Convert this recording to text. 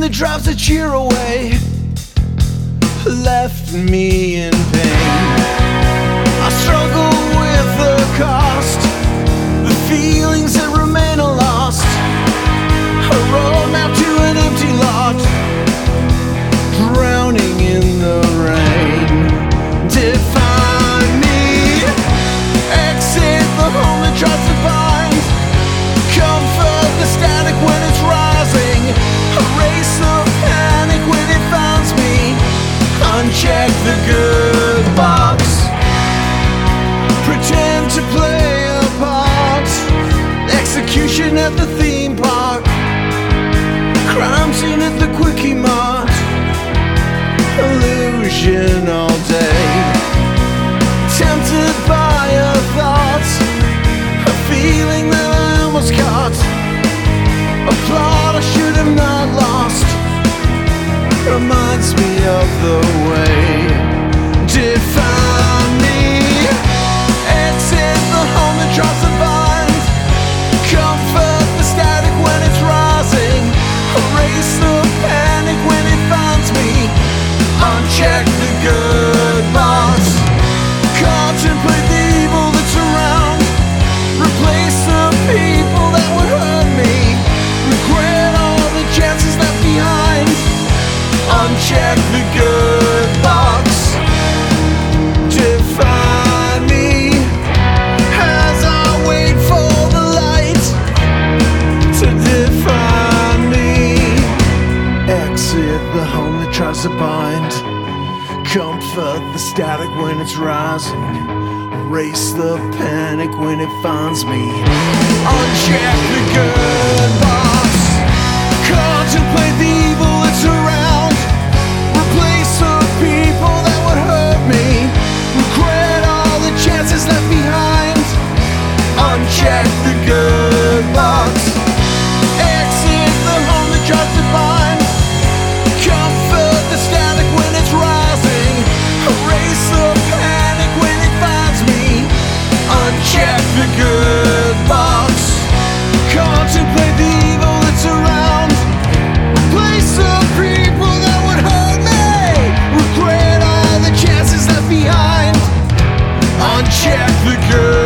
that drives a cheer away left me in pain. I struggle with the cost, the feelings that remain are lost. A roadmap to an empty lot, drowning in the rain. Define me, exit the home that tries to bind, comfort the static when it's rising, erase the panic when it finds me, uncheck the good box, pretend to play a part, execution at the theme park, crime scene at the quickie mart, illusion all day, tempted by a thought, a feeling that I almost caught, a plot I should have not lost, reminds me of the way. Define me, exit the home that tries to bind, comfort the static when it's rising, erase the panic when it finds me, uncheck the good box, contemplate the evil that's around, replace the people that would hurt me, regret all the chances left behind, uncheck the good box. Define me as I wait for the light to define me. Exit the home that tries to bind, comfort the static when it's rising, erase the panic when it finds me, uncheck the good box, contemplate the evil that's around, replace the people that would hurt me, regret all the chances left behind, uncheck the good box, exit the home that tries to bind, comfort the static when it's rising, erase the panic when it finds me, uncheck the good box, contemplate the evil that's around, replace the people that would hurt me, regret all the chances left behind, uncheck the good